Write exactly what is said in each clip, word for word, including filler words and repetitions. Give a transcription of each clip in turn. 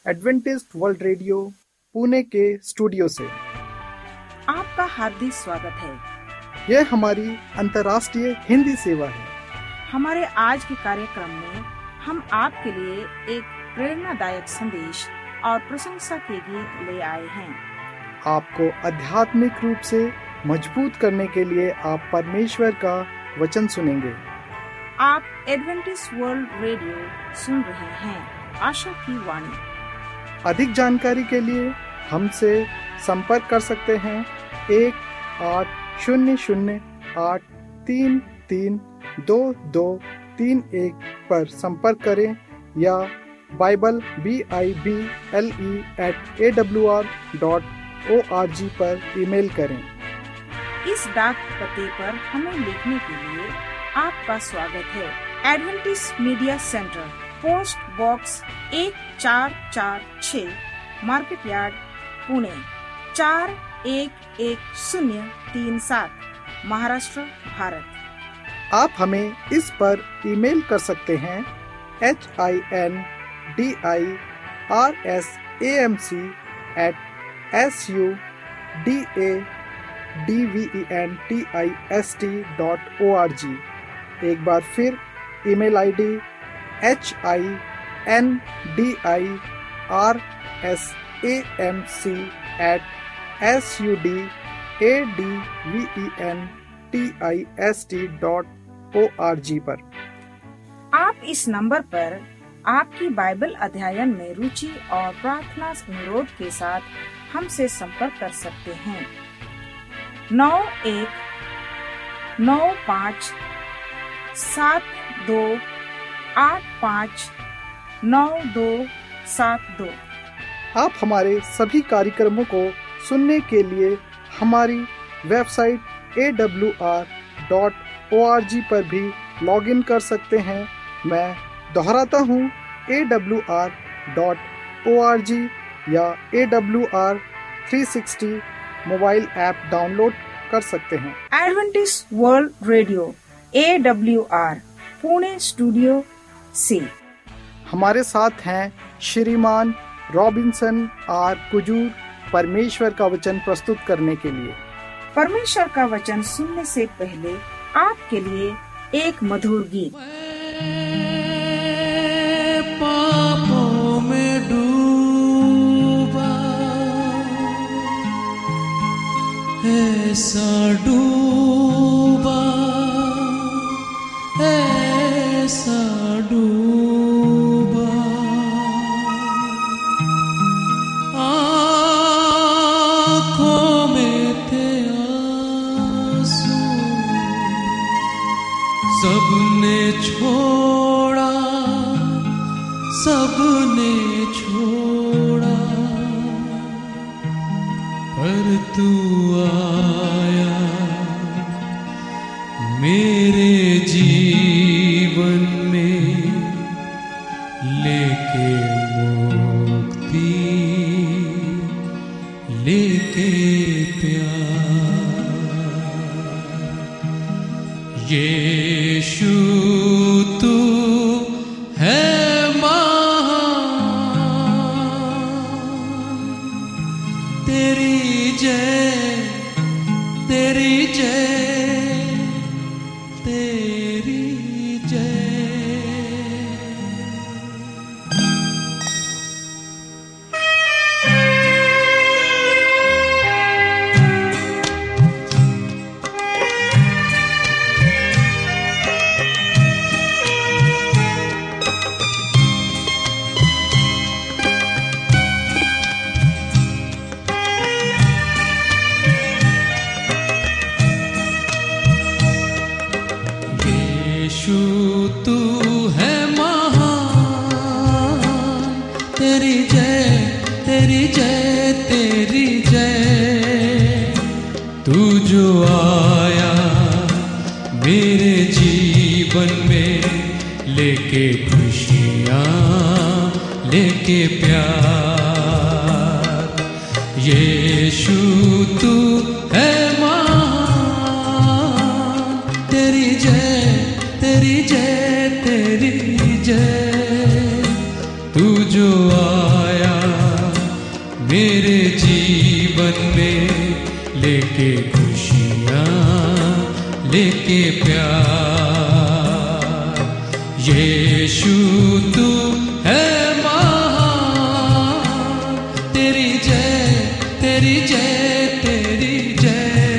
Adventist world radio Pune के studio से आपका हार्दिक स्वागत है। यह हमारी अंतर्राष्ट्रीय हिंदी सेवा है। हमारे आज के कार्यक्रम में हम आपके लिए एक प्रेरणादायक संदेश और प्रशंसा के गीत ले आए हैं। आपको आध्यात्मिक रूप से मजबूत करने के लिए आप परमेश्वर का वचन सुनेंगे। आप एडवेंटिस्ट वर्ल्ड रेडियो सुन रहे हैं, आशा की वाणी। अधिक जानकारी के लिए हमसे संपर्क कर सकते हैं एक आठ शून्य शून्य आठ तीन तीन दो दो तीन एक पर संपर्क करें या Bible B I B L E at A W R dot O R G पर ईमेल करें। इस डाक पते पर हमें लिखने के लिए आपका स्वागत है। Adventist media centre, post box एक चार चार छः, मार्केट यार्ड, पुणे चार एक एक शून्य तीन सात, महाराष्ट्र, भारत। आप हमें इस पर ईमेल कर सकते हैं H I N D I R S A M C at S U D A D V E N T I S T dot O R G. एक बार फिर email ID H I N D I R S A M C at S U D A D V E N T I S T dot O R G पर। आप इस number पर आपकी Bible अध्ययन में रुचि और प्रार्थना अनुरोध के साथ हमसे संपर्क कर सकते हैं। नौ एक नौ पाँच सात दो आठ पाँच नौ दो सात दो। आप हमारे सभी कार्यक्रमों को सुनने के लिए हमारी website A W R dot O R G पर भी लॉगिन कर सकते हैं। मैं दोहराता हूँ, A W R dot O R G या A W R three sixty mobile app download कर सकते हैं। Adventist world radio A W R Pune studio से हमारे साथ हैं श्रीमान रॉबिन्सन आर कुजूर, परमेश्वर का वचन प्रस्तुत करने के लिए। परमेश्वर का वचन सुनने से पहले आपके लिए एक मधुर गीत। पापों में डूबा ऐसा डूबा ऐसा डूबा आँखों में थे आंसू, सबने छोड़ा सबने छोड़ा, पर तू आया मेरे जीवन में लेके मुक्ति लेके प्यार। यीशु तू है तेरी जय तेरी जय तेरी जय। तू है महान, तेरी जय तेरी जय तेरी जय। तू जो आया मेरे जीवन में लेके खुशियाँ लेके प्यार। यीशु तू है महान, तेरी जय तेरी जय तेरी जय। तू जो आया लेके खुशियाँ, लेके प्यार। यीशु तू है महान, तेरी जय, तेरी जय, तेरी जय।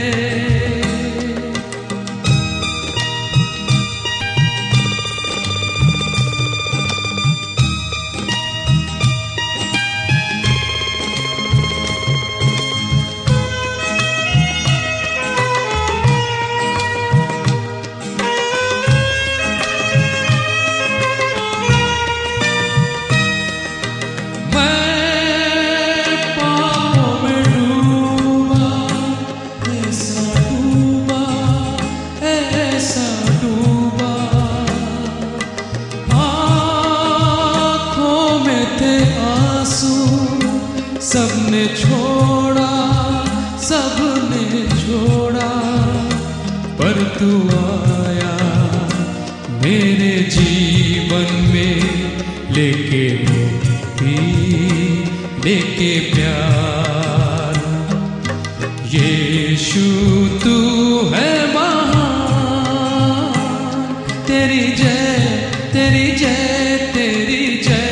सबने छोड़ा, सबने छोड़ा, पर तू आया मेरे जीवन में, लेके मुक्ति, लेके प्यार। यीशु तू है महान, तेरी जय, तेरी जय, तेरी जय।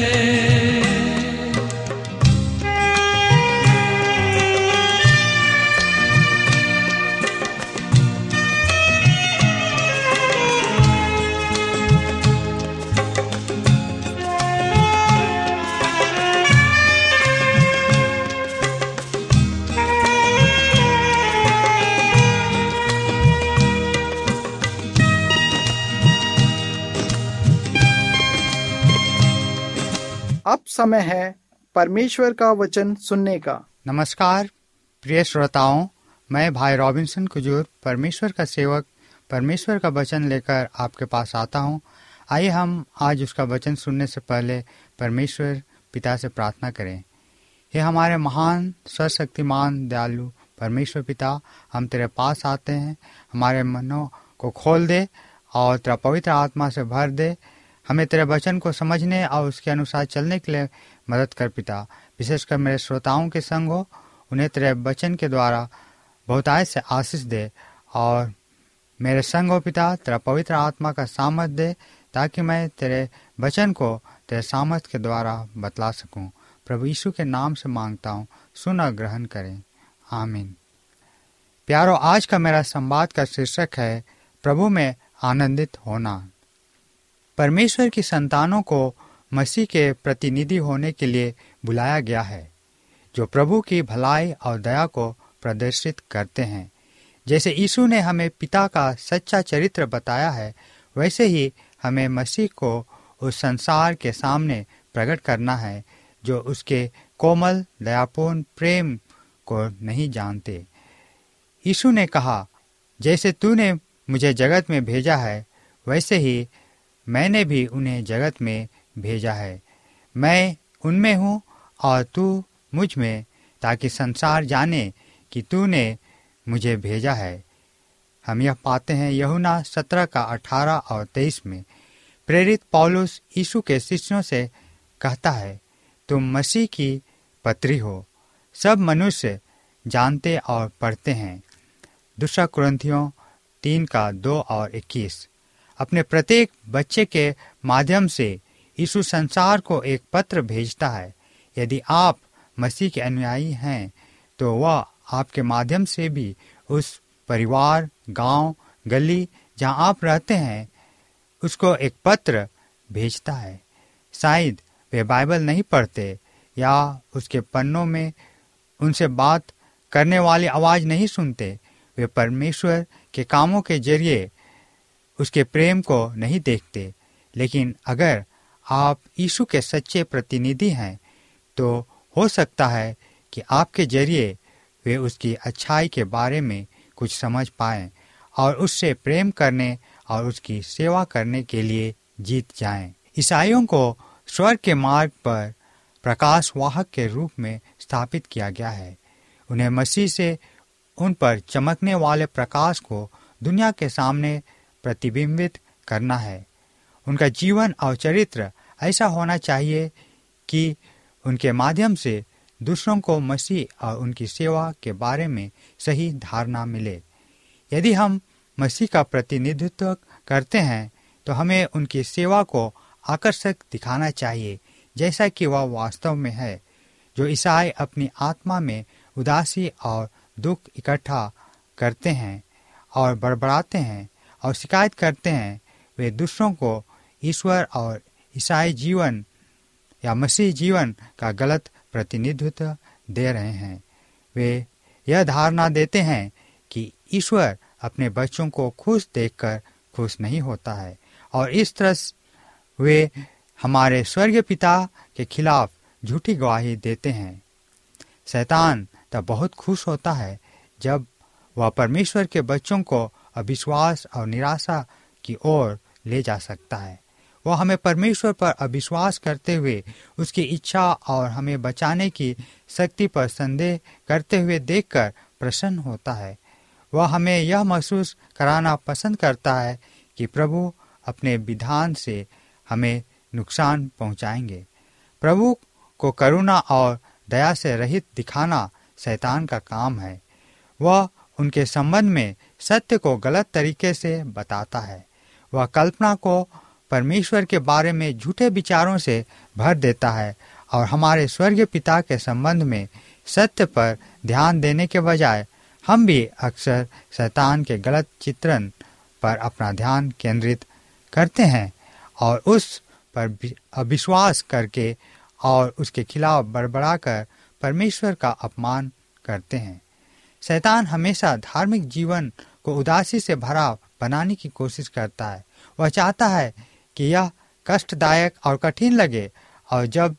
अब समय है परमेश्वर का वचन सुनने का। नमस्कार प्रिय श्रोताओं, मैं भाई रॉबिन्सन कुजूर परमेश्वर का सेवक परमेश्वर का वचन लेकर आपके पास आता हूं। आइए हम आज उसका वचन सुनने से पहले परमेश्वर पिता से प्रार्थना करें। हे हमारे महान सर्वशक्तिमान दयालु परमेश्वर पिता, हम तेरे पास आते हैं, हमारे मनों को खोल दे और तेरा पवित्र आत्मा से भर दे। हमें तेरे वचन को समझने और उसके अनुसार चलने के लिए मदद कर पिता। विशेषकर मेरे श्रोताओं के संग हो, उन्हें तेरे वचन के द्वारा बहुतायत से आशीष दे और मेरे संग हो पिता, तेरा पवित्र आत्मा का सामर्थ दे, ताकि मैं तेरे वचन को तेरे सामर्थ के द्वारा बतला सकूं। प्रभु यीशु के नाम से मांगता हूं, सुन और ग्रहण करें, आमीन। प्यारो, आज का मेरा संवाद का शीर्षक है प्रभु में आनंदित होना। परमेश्वर की संतानों को मसीह के प्रतिनिधि होने के लिए बुलाया गया है, जो प्रभु की भलाई और दया को प्रदर्शित करते हैं। जैसे यीशु ने हमें पिता का सच्चा चरित्र बताया है, वैसे ही हमें मसीह को उस संसार के सामने प्रकट करना है जो उसके कोमल दयापूर्ण प्रेम को नहीं जानते। यीशु ने कहा, जैसे तूने मुझे जगत में भेजा है, वैसे ही मैंने भी उन्हें जगत में भेजा है। मैं उनमें हूँ और तू मुझ में, ताकि संसार जाने कि तूने मुझे भेजा है। हम यह पाते हैं यूहन्ना सत्रह का अठारह और तेईस में। प्रेरित पौलुस यीशु के शिष्यों से कहता है, तुम मसीह की पत्री हो, सब मनुष्य जानते और पढ़ते हैं। दूसरा कुरिन्थियों तीन का दो और इक्कीस। अपने प्रत्येक बच्चे के माध्यम से यीशु संसार को एक पत्र भेजता है। यदि आप मसीह के अनुयायी हैं, तो वह आपके माध्यम से भी उस परिवार, गांव, गली जहां आप रहते हैं, उसको एक पत्र भेजता है। शायद वे बाइबल नहीं पढ़ते या उसके पन्नों में उनसे बात करने वाली आवाज़ नहीं सुनते। वे परमेश्वर के कामों के जरिए उसके प्रेम को नहीं देखते। लेकिन अगर आप यीशु के सच्चे प्रतिनिधि हैं, तो हो सकता है कि आपके जरिए वे उसकी अच्छाई के बारे में कुछ समझ पाएं और उससे प्रेम करने और उसकी सेवा करने के लिए जीत जाएं। ईसाइयों को स्वर्ग के मार्ग पर प्रकाश वाहक के रूप में स्थापित किया गया है। उन्हें मसीह से उन पर चमकने वाले प्रकाश को दुनिया के सामने प्रतिबिंबित करना है। उनका जीवन और चरित्र ऐसा होना चाहिए कि उनके माध्यम से दूसरों को मसीह और उनकी सेवा के बारे में सही धारणा मिले। यदि हम मसीह का प्रतिनिधित्व करते हैं तो हमें उनकी सेवा को आकर्षक दिखाना चाहिए, जैसा कि वह वास्तव में है। जो ईसाई अपनी आत्मा में उदासी और दुख इकट्ठा करते हैं और बड़बड़ाते हैं और शिकायत करते हैं, वे दूसरों को ईश्वर और ईसाई जीवन या मसीह जीवन का गलत प्रतिनिधित्व दे रहे हैं। वे यह धारणा देते हैं कि ईश्वर अपने बच्चों को खुश देखकर खुश नहीं होता है और इस तरह वे हमारे स्वर्गीय पिता के खिलाफ झूठी गवाही देते हैं। शैतान तब बहुत खुश होता है जब वह परमेश्वर के बच्चों को अविश्वास और निराशा की ओर ले जा सकता है। वह हमें परमेश्वर पर अविश्वास करते हुए उसकी इच्छा और हमें बचाने की शक्ति पर संदेह करते हुए देखकर प्रसन्न होता है। वह हमें यह महसूस कराना पसंद करता है कि प्रभु अपने विधान से हमें नुकसान पहुंचाएंगे। प्रभु को करुणा और दया से रहित दिखाना शैतान का काम है। वह उनके संबंध में सत्य को गलत तरीके से बताता है। वह कल्पना को परमेश्वर के बारे में झूठे विचारों से भर देता है और हमारे स्वर्गीय पिता के संबंध में सत्य पर ध्यान देने के बजाय हम भी अक्सर शैतान के गलत चित्रण पर अपना ध्यान केंद्रित करते हैं और उस पर अविश्वास करके और उसके खिलाफ बड़बड़ाकर परमेश्वर का अपमान करते हैं। शैतान हमेशा धार्मिक जीवन को उदासी से भरा बनाने की कोशिश करता है। वह चाहता है कि यह कष्टदायक और कठिन लगे, और जब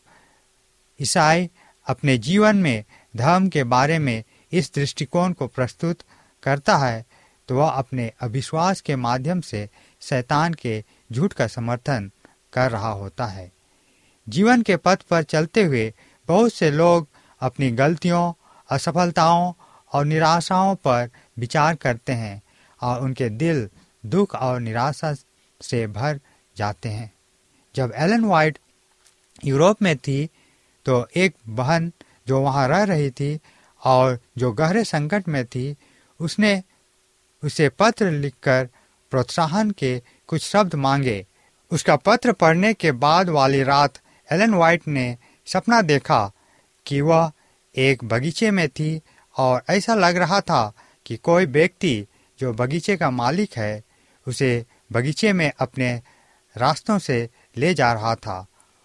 ईसाई अपने जीवन में धर्म के बारे में इस दृष्टिकोण को प्रस्तुत करता है तो वह अपने अविश्वास के माध्यम से शैतान के झूठ का समर्थन कर रहा होता है। जीवन के पथ पर चलते हुए बहुत से लोग अपनी गलतियों, असफलताओं और निराशाओं पर विचार करते हैं और उनके दिल दुख और निराशा से भर जाते हैं। जब एलन वाइट यूरोप में थी तो एक बहन जो वहां रह रही थी और जो गहरे संकट में थी, उसने उसे पत्र लिखकर प्रोत्साहन के कुछ शब्द मांगे। उसका पत्र पढ़ने के बाद वाली रात एलन वाइट ने सपना देखा कि वह एक बगीचे में थी और ऐसा लग रहा था कि कोई व्यक्ति जो बगीचे का मालिक है उसे बगीचे में अपने रास्तों से ले जा रहा था।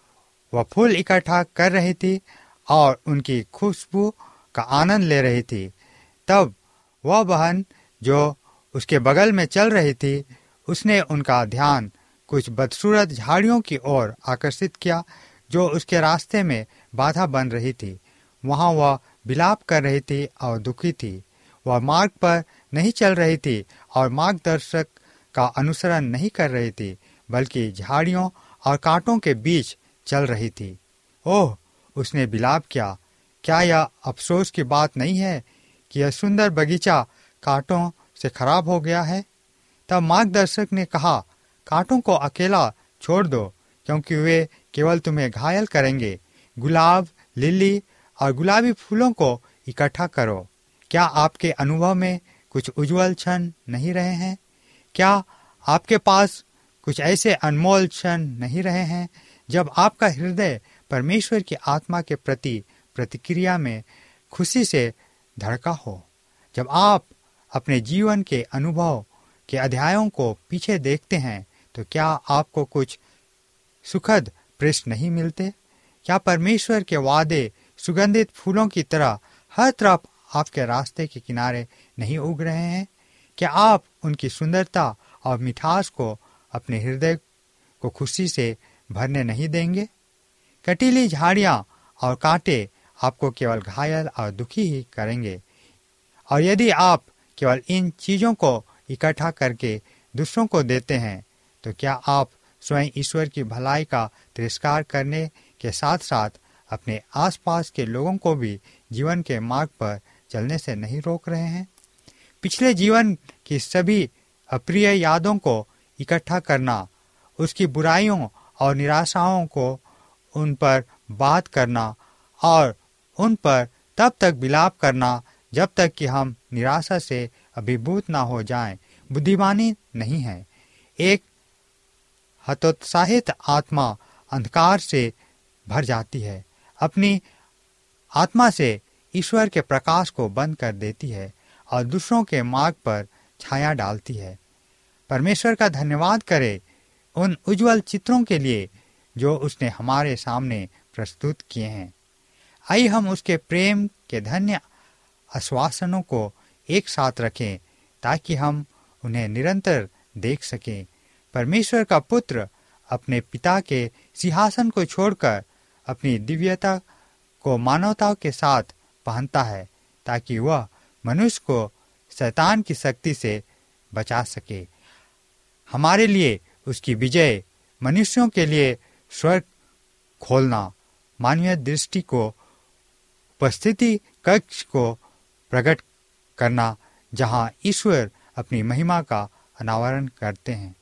वह फूल इकट्ठा कर रही थी और उनकी खुशबू का आनंद ले रही थी। तब वह बहन जो उसके बगल में चल रही थी, उसने उनका ध्यान कुछ बदसूरत झाड़ियों की ओर आकर्षित किया जो उसके रास्ते में बाधा बन रही थी। वहां वह विलाप कर रही थी और दुखी थी। वह मार्ग पर नहीं चल रही थी और मार्गदर्शक का अनुसरण नहीं कर रही थी, बल्कि झाड़ियों और कांटों के बीच चल रही थी। ओह, उसने विलाप किया, क्या यह अफसोस की बात नहीं है कि यह सुंदर बगीचा कांटों से खराब हो गया है? तब मार्गदर्शक ने कहा, कांटों को अकेला छोड़ दो, क्योंकि वे केवल तुम्हें घायल करेंगे। गुलाब, लिली और गुलाबी फूलों को इकट्ठा करो। क्या आपके अनुभव में कुछ उज्जवल क्षण नहीं रहे हैं? क्या आपके पास कुछ ऐसे अनमोल क्षण नहीं रहे हैं जब आपका हृदय परमेश्वर की आत्मा के प्रति प्रतिक्रिया में खुशी से धड़का हो? जब आप अपने जीवन के अनुभव के अध्यायों को पीछे देखते हैं तो क्या आपको कुछ सुखद पृष्ठ नहीं मिलते? क्या परमेश्वर के वादे सुगंधित फूलों की तरह हर तरफ आपके रास्ते के किनारे नहीं उग रहे हैं? क्या आप उनकी सुंदरता और मिठास को अपने हृदय को खुशी से भरने नहीं देंगे? कटीली झाड़ियां और कांटे आपको केवल घायल और दुखी ही करेंगे, और यदि आप केवल इन चीजों को इकट्ठा करके दूसरों को देते हैं तो क्या आप स्वयं ईश्वर की भलाई का तिरस्कार करने के साथ साथ अपने आसपास के लोगों को भी जीवन के मार्ग पर चलने से नहीं रोक रहे हैं? पिछले जीवन की सभी अप्रिय यादों को इकट्ठा करना, उसकी बुराइयों और निराशाओं को उन पर बात करना और उन पर तब तक विलाप करना जब तक कि हम निराशा से अभिभूत ना हो जाएं, बुद्धिमानी नहीं है। एक हतोत्साहित आत्मा अंधकार से भर जाती है, अपनी आत्मा से ईश्वर के प्रकाश को बंद कर देती है और दूसरों के मार्ग पर छाया डालती है। परमेश्वर का धन्यवाद करें उन उज्जवल चित्रों के लिए जो उसने हमारे सामने प्रस्तुत किए हैं। आइए हम उसके प्रेम के धन्य आश्वासनों को एक साथ रखें ताकि हम उन्हें निरंतर देख सकें। परमेश्वर का पुत्र अपने पिता के सिंहासन को छोड़कर अपनी दिव्यता को मानवता के साथ पहनता है ताकि वह मनुष्य को शैतान की शक्ति से बचा सके। हमारे लिए उसकी विजय, मनुष्यों के लिए स्वर्ग खोलना, मानवीय दृष्टि को उपस्थिति कक्ष को प्रकट करना जहां ईश्वर अपनी महिमा का अनावरण करते हैं।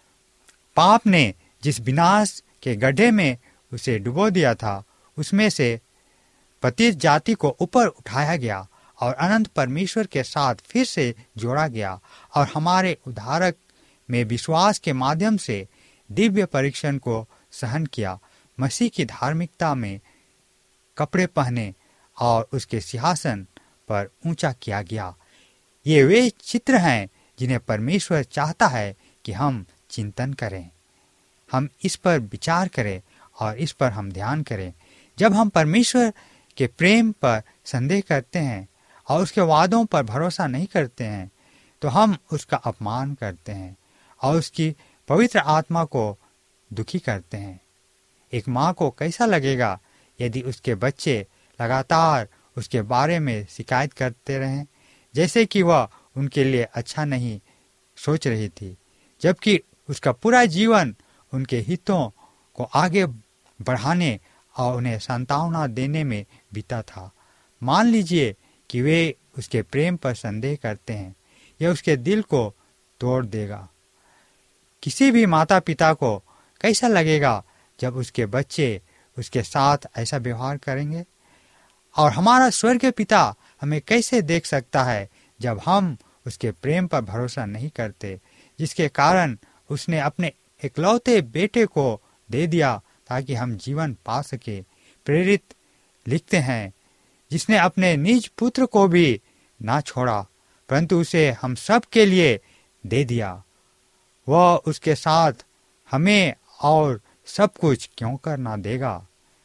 पाप ने जिस विनाश के गड्ढे में उसे डुबो दिया था, उसमें से पतित जाति को ऊपर उठाया गया और अनंत परमेश्वर के साथ फिर से जोड़ा गया और हमारे उद्धारक में विश्वास के माध्यम से दिव्य परीक्षण को सहन किया। मसीह की धार्मिकता में कपड़े पहने और उसके सिंहासन पर ऊंचा किया गया। ये वे चित्र हैं जिन्हें परमेश्वर चाहता है कि हम चिंतन करें, हम इस पर विचार करें और इस पर हम ध्यान करें। जब हम परमेश्वर के प्रेम पर संदेह करते हैं और उसके वादों पर भरोसा नहीं करते हैं तो हम उसका अपमान करते हैं और उसकी पवित्र आत्मा को दुखी करते हैं। एक माँ को कैसा लगेगा यदि उसके बच्चे लगातार उसके बारे में शिकायत करते रहें, जैसे कि वह उनके लिए अच्छा नहीं सोच रही थी, जबकि उसका पूरा जीवन उनके हितों को आगे बढ़ाने और उन्हें सांत्वना देने में बीता था। मान लीजिए कि वे उसके प्रेम पर संदेह करते हैं, यह उसके दिल को तोड़ देगा। किसी भी माता पिता को कैसा लगेगा जब उसके बच्चे उसके साथ ऐसा व्यवहार करेंगे? और हमारा स्वर्गीय पिता हमें कैसे देख सकता है जब हम उसके प्रेम पर भरोसा नहीं करते, जिसके कारण उसने अपने इकलौते बेटे को दे दिया ताकि हम जीवन पा सके। प्रेरित लिखते हैं, जिसने अपने निज पुत्र को भी ना छोड़ा परंतु उसे हम सब के लिए दे दिया, वह उसके साथ हमें और सब कुछ क्यों कर ना देगा।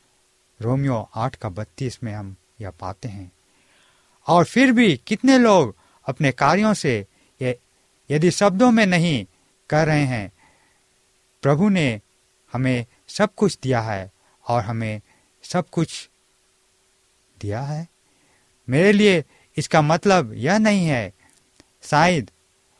रोमियो आठ का बत्तीस में हम यह पाते हैं। और फिर भी कितने लोग अपने कार्यों से यदि शब्दों में नहीं कर रहे हैं, प्रभु ने हमें सब कुछ दिया है और हमें सब कुछ दिया है। मेरे लिए इसका मतलब यह नहीं है शायद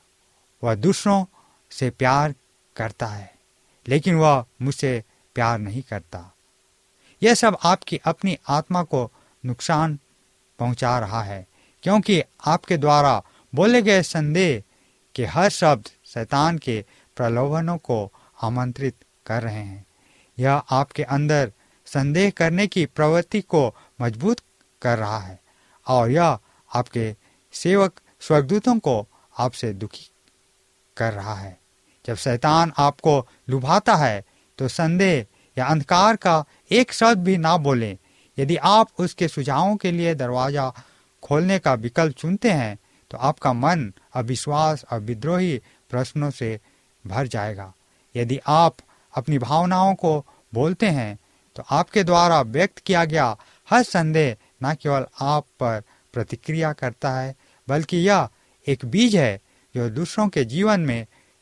वह दूसरों से प्यार करता है लेकिन वह मुझसे प्यार नहीं करता। यह सब आपकी अपनी आत्मा को नुकसान पहुंचा रहा है, क्योंकि आपके द्वारा बोले गए संदेह के हर शब्द शैतान के प्रलोभनों को आमंत्रित कर रहे हैं। यह आपके अंदर संदेह करने की प्रवृत्ति को मजबूत कर रहा है और यह आपके सेवक स्वर्गदूतों को आपसे दुखी कर रहा है। जब शैतान आपको लुभाता है तो संदेह या अंधकार का एक शब्द भी ना बोलें। यदि आप उसके सुझावों के लिए दरवाजा खोलने का विकल्प चुनते हैं तो आपका मन अविश्वास और विद्रोही प्रश्नों से भर जाएगा। यदि आप अपनी भावनाओं को बोलते हैं तो आपके द्वारा व्यक्त किया गया हर संदेह न केवल आप पर प्रतिक्रिया करता है बल्कि यह एक बीज है जो दूसरों के जीवन में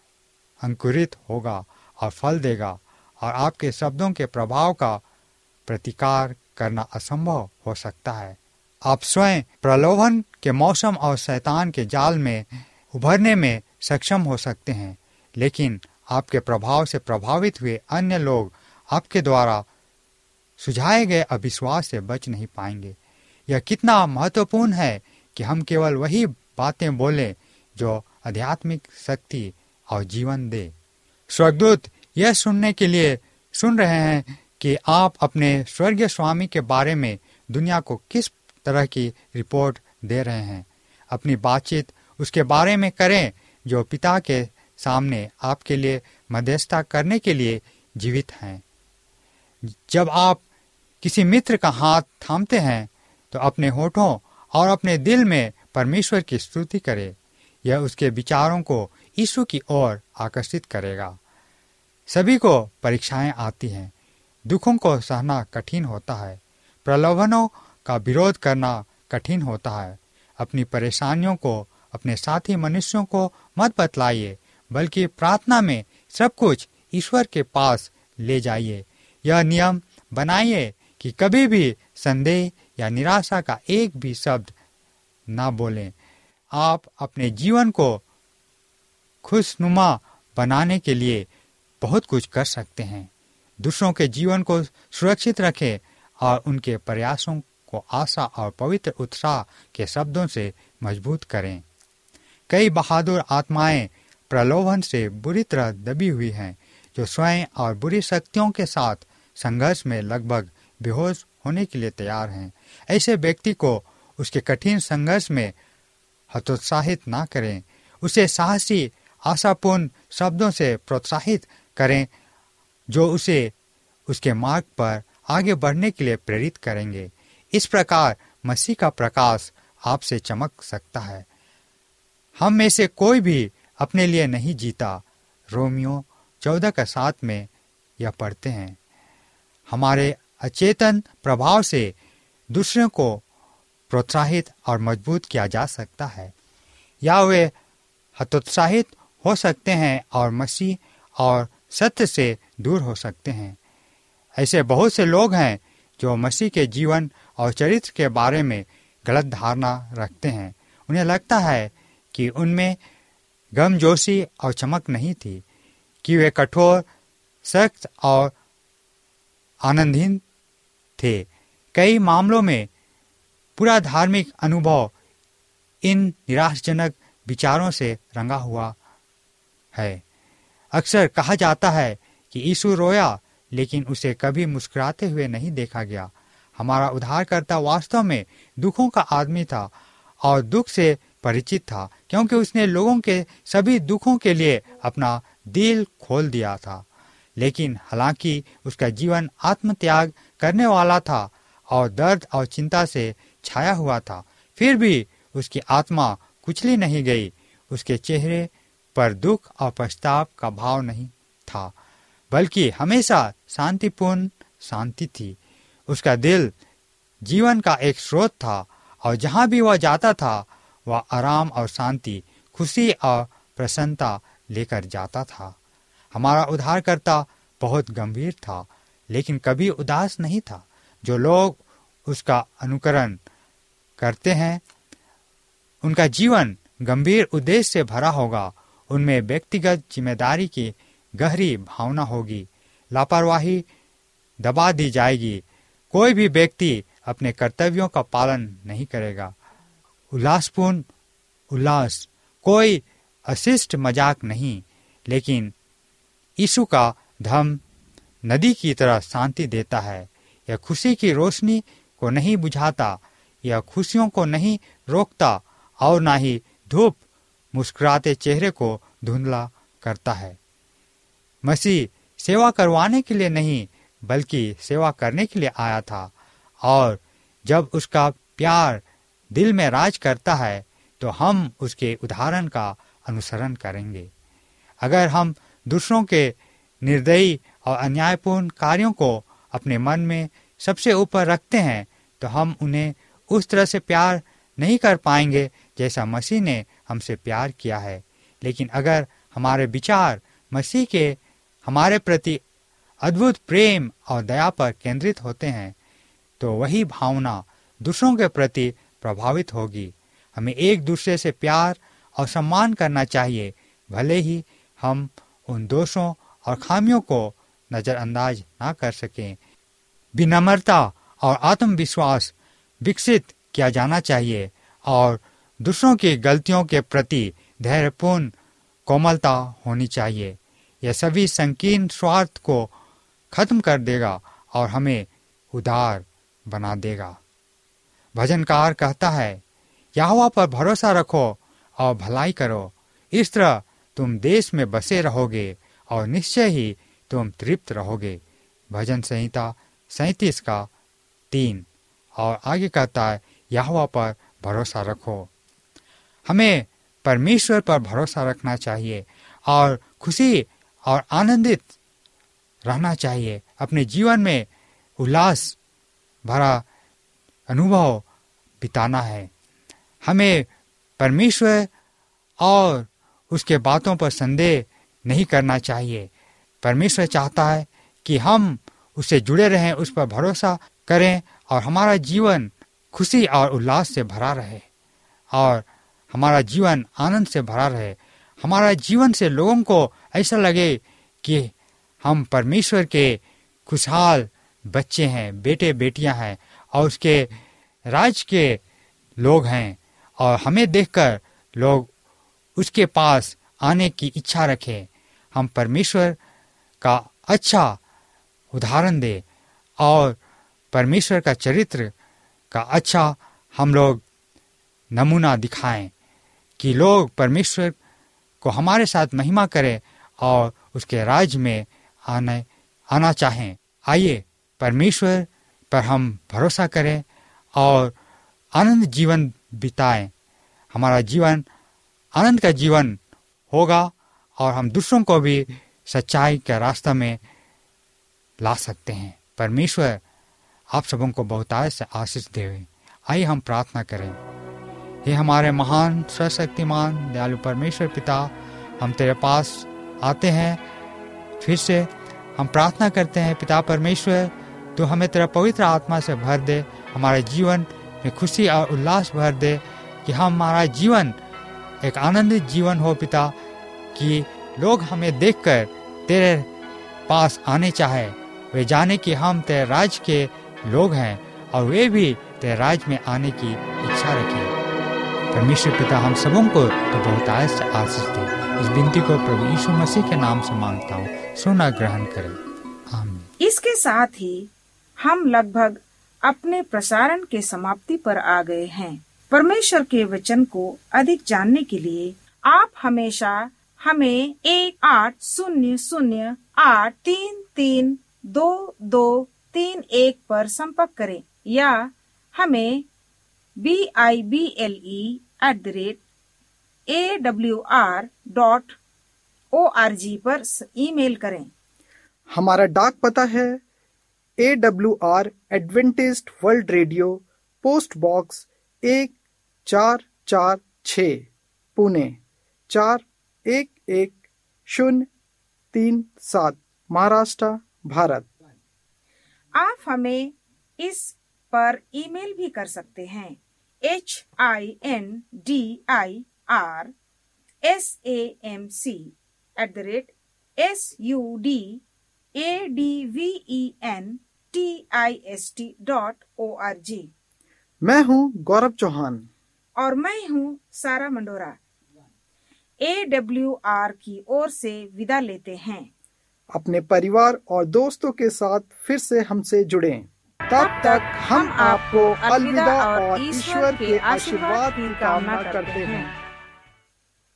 अंकुरित होगा और फल देगा और आपके शब्दों के प्रभाव का प्रतिकार करना असंभव हो सकता है। आप स्वयं प्रलोभन के मौसम और शैतान के जाल में उभरने में सक्षम हो सकते हैं, लेकिन आपके प्रभाव से प्रभावित हुए अन्य लोग आपके द्वारा सुझाए गए अविश्वास से बच नहीं पाएंगे। यह कितना महत्वपूर्ण है कि हम केवल वही बातें बोलें जो आध्यात्मिक शक्ति और जीवन दे। स्वर्गदूत यह सुनने के लिए सुन रहे हैं कि आप अपने स्वर्गीय स्वामी के बारे में दुनिया को किस तरह की रिपोर्ट दे रहे हैं। अपनी बातचीत उसके बारे में करें जो पिता के सामने आपके लिए मध्यस्थता करने के लिए जीवित हैं। जब आप किसी मित्र का हाथ थामते हैं तो अपने होठों और अपने दिल में परमेश्वर की स्तुति करें। यह उसके विचारों को यीशु की ओर आकर्षित करेगा। सभी को परीक्षाएं आती हैं, दुखों को सहना कठिन होता है, प्रलोभनों का विरोध करना कठिन होता है। अपनी परेशानियों को अपने साथी मनुष्यों को मत बतलाइए, बल्कि प्रार्थना में सब कुछ ईश्वर के पास ले जाइए। यह नियम बनाइए कि कभी भी संदेह या निराशा का एक भी शब्द ना बोलें। आप अपने जीवन को खुशनुमा बनाने के लिए बहुत कुछ कर सकते हैं। दूसरों के जीवन को सुरक्षित रखें और उनके प्रयासों को आशा और पवित्र उत्साह के शब्दों से मजबूत करें। कई बहादुर आत्माएं प्रलोभन से बुरी तरह दबी हुई हैं, जो स्वयं और बुरी शक्तियों के साथ संघर्ष में लगभग बेहोश होने के लिए तैयार हैं। ऐसे व्यक्ति को उसके कठिन संघर्ष में हतोत्साहित ना करें। उसे साहसी आशापूर्ण शब्दों से प्रोत्साहित करें जो उसे उसके मार्ग पर आगे बढ़ने के लिए प्रेरित करेंगे। इस प्रकार मसीह का प्रकाश आपसे चमक सकता है। हम में से कोई भी अपने लिए नहीं जीता। रोमियो चौदह का सात में यह पढ़ते हैं। हमारे अचेतन प्रभाव से दूसरों को प्रोत्साहित और मजबूत किया जा सकता है, या वे हतोत्साहित हो सकते हैं और मसीह और सत्य से दूर हो सकते हैं। ऐसे बहुत से लोग हैं जो मसीह के जीवन और चरित्र के बारे में गलत धारणा रखते हैं। उन्हें लगता है कि उनमें गर्मजोशी और चमक नहीं थी, कि वे कठोर, सख्त और आनंदहीन थे। कई मामलों में पूरा धार्मिक अनुभव इन निराशाजनक विचारों से रंगा हुआ है। अक्सर कहा जाता है कि यीशु रोया, लेकिन उसे कभी मुस्कुराते हुए नहीं देखा गया। हमारा उद्धारकर्ता वास्तव में दुखों का आदमी था और दुख से परिचित था, क्योंकि उसने लोगों के सभी दुखों के लिए अपना दिल खोल दिया था। लेकिन हालांकि उसका जीवन आत्मत्याग करने वाला था और दर्द और चिंता से छाया हुआ था, फिर भी उसकी आत्मा कुचली नहीं गई। उसके चेहरे पर दुख और पछताव का भाव नहीं था, बल्कि हमेशा शांतिपूर्ण शांति थी। उसका दिल जीवन का एक स्रोत था और जहाँ भी वह जाता था वह आराम और शांति, खुशी और प्रसन्नता लेकर जाता था। हमारा उद्धारकर्ता बहुत गंभीर था, लेकिन कभी उदास नहीं था। जो लोग उसका अनुकरण करते हैं उनका जीवन गंभीर उद्देश्य से भरा होगा। उनमें व्यक्तिगत जिम्मेदारी की गहरी भावना होगी। लापरवाही दबा दी जाएगी। कोई भी व्यक्ति अपने कर्तव्यों का पालन नहीं करेगा। उल्लासपूर्ण उल्लास कोई अशिष्ट मजाक नहीं, लेकिन यीशु का धर्म नदी की तरह शांति देता है। यह खुशी की रोशनी को नहीं बुझाता, यह खुशियों को नहीं रोकता और ना ही धूप मुस्कुराते चेहरे को धुंधला करता है। मसीह सेवा करवाने के लिए नहीं, बल्कि सेवा करने के लिए आया था, और जब उसका प्यार दिल में राज करता है तो हम उसके उदाहरण का अनुसरण करेंगे। अगर हम दूसरों के निर्दयी और अन्यायपूर्ण कार्यों को अपने मन में सबसे ऊपर रखते हैं तो हम उन्हें उस तरह से प्यार नहीं कर पाएंगे जैसा मसीह ने हमसे प्यार किया है। लेकिन अगर हमारे विचार मसीह के हमारे प्रति अद्भुत प्रेम और दया पर केंद्रित होते हैं तो वही भावना दूसरों के प्रति प्रभावित होगी। हमें एक दूसरे से प्यार और सम्मान करना चाहिए, भले ही हम उन दोषों और खामियों को नज़रअंदाज ना कर सकें। विनम्रता और आत्मविश्वास विकसित किया जाना चाहिए और दूसरों की गलतियों के प्रति धैर्यपूर्ण कोमलता होनी चाहिए। यह सभी संकीर्ण स्वार्थ को खत्म कर देगा और हमें उदार बना देगा। भजनकार कहता है, यहोवा पर भरोसा रखो और भलाई करो, इस तरह तुम देश में बसे रहोगे और निश्चय ही तुम तृप्त रहोगे। भजन संहिता सैंतीस का तीन। और आगे कहता है, यहोवा पर भरोसा रखो। हमें परमेश्वर पर भरोसा रखना चाहिए और खुशी और आनंदित रहना चाहिए। अपने जीवन में उल्लास भरा अनुभव बिताना है। हमें परमेश्वर और उसके बातों पर संदेह नहीं करना चाहिए। परमेश्वर चाहता है कि हम उससे जुड़े रहें, उस पर भरोसा करें और हमारा जीवन खुशी और उल्लास से भरा रहे और हमारा जीवन आनंद से भरा रहे। हमारा जीवन से लोगों को ऐसा लगे कि हम परमेश्वर के खुशहाल बच्चे हैं, बेटे बेटियां हैं और उसके राज के लोग हैं और हमें देखकर लोग उसके पास आने की इच्छा रखें। हम परमेश्वर का अच्छा उदाहरण दें और परमेश्वर का चरित्र का अच्छा हम लोग नमूना दिखाएं कि लोग परमेश्वर को हमारे साथ महिमा करें और उसके राज में आने आना चाहें। आइए परमेश्वर पर हम भरोसा करें और आनंद जीवन बिताएं। हमारा जीवन आनंद का जीवन होगा और हम दूसरों को भी सच्चाई के रास्ते में ला सकते हैं। परमेश्वर आप सबों को बहुतायत से आशीष देवे। आइए हम प्रार्थना करें। हे हमारे महान सर्वशक्तिमान दयालु परमेश्वर पिता, हम तेरे पास आते हैं फिर से। हम प्रार्थना करते हैं पिता परमेश्वर, तू हमें तेरा पवित्र आत्मा से भर दे, हमारे जीवन में खुशी और उल्लास भर दे कि हमारा जीवन एक आनंदित जीवन हो पिता, कि लोग हमें देखकर तेरे पास आने चाहे, वे जाने कि हम तेरे राज के लोग हैं और वे भी तेरे राज में आने की इच्छा रखें। परमेश्वर पिता, हम सबों को तो बहुतायत से आशीष दे। इस विनती को प्रभु यीशु मसीह के नाम से मांगता हूँ, सुना ग्रहण करें। आमीन। इसके साथ ही हम लगभग अपने प्रसारण के समाप्ति पर आ गए हैं। परमेश्वर के वचन को अधिक जानने के लिए आप हमेशा हमें एक आठ शून्य शून्य आठ तीन तीन दो दो तीन एक पर संपर्क करें या हमें B I B L E at the rate A W R dot O R G पर ईमेल करें। हमारा डाक पता है A W R Adventist world radio, post box एक चार चार छ, पुणे चार एक एक शून्य तीन सात, महाराष्ट्र, भारत। आप हमें इस पर ईमेल भी कर सकते हैं। H I N D I R S A M C at the rate S U D A D V E N T I S T dot O R G. मैं हूँ गौरव चौहान और मैं हूँ सारा मंडोरा। ए डब्ल्यू आर की ओर से विदा लेते हैं। अपने परिवार और दोस्तों के साथ फिर से हमसे जुड़ें। तब तक हम आपको अलविदा और ईश्वर के आशीर्वाद की कामना करते हैं।